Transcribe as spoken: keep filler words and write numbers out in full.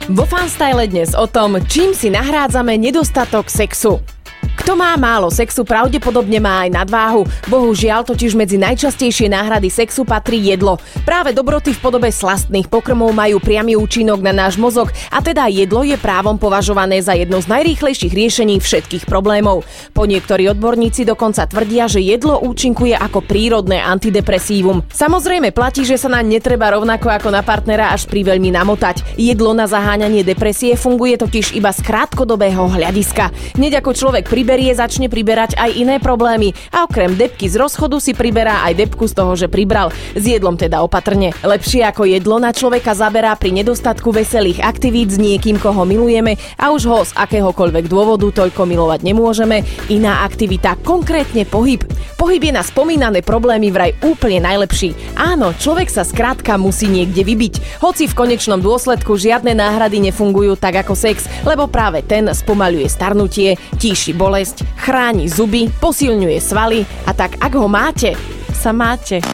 Vo Fanstyle dnes o tom, čím si nahrádzame nedostatok sexu. Kto má málo sexu, pravdepodobne má aj nadváhu. Bohužiaľ, totiž medzi najčastejšie náhrady sexu patrí jedlo. Práve dobroty v podobe slastných pokrmov majú priamy účinok na náš mozog a teda jedlo je právom považované za jedno z najrýchlejších riešení všetkých problémov. Po niektorí odborníci dokonca tvrdia, že jedlo účinkuje ako prírodné antidepresívum. Samozrejme platí, že sa nám netreba rovnako ako na partnera až priveľmi namotať. Jedlo na zaháňanie depresie funguje totiž iba z krátkodobého hľadiska. Hneď ako človek priberie, začne priberať aj iné problémy a okrem debky z rozchodu si priberá aj debku z toho, že pribral. S jedlom teda opatrne. Lepšie ako jedlo na človeka zaberá pri nedostatku veselých aktivít s niekým, koho milujeme a už ho z akéhokoľvek dôvodu toľko milovať nemôžeme. Iná aktivita, konkrétne pohyb. Pohyb je na spomínané problémy vraj úplne najlepší. Áno, človek sa skrátka musí niekde vybiť. Hoci v konečnom dôsledku žiadne náhrady nefungujú tak ako sex, lebo práve ten spomaľuje starnutie, tíši bolesť, chráni zuby, posilňuje svaly a tak ak ho máte, sa máte.